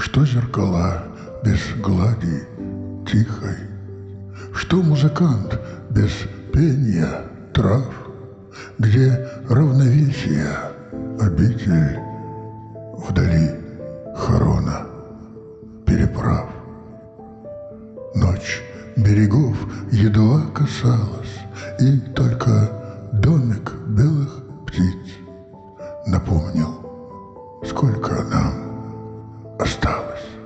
Что зеркала без глади тихой, что музыкант без пения трав, где равновесие обитель вдали хорона переправ. Ночь берегов едва касалась, и только домик белых птиц напомнил, сколько нам осталось.